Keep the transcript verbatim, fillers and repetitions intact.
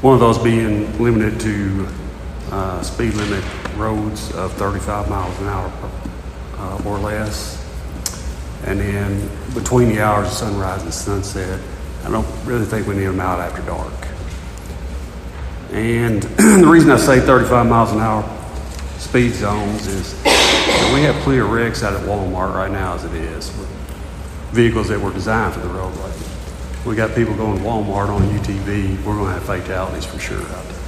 One of those being limited to uh, speed limit roads of thirty-five miles an hour uh, or less. And then between the hours of sunrise and sunset, I don't really think we need them out after dark. And the reason I say thirty-five miles an hour speed zones is that we have plenty of wrecks out at Walmart right now as it is, with vehicles that were designed for the roadway. We got people going to Walmart on U T V. We're going to have fatalities for sure out there.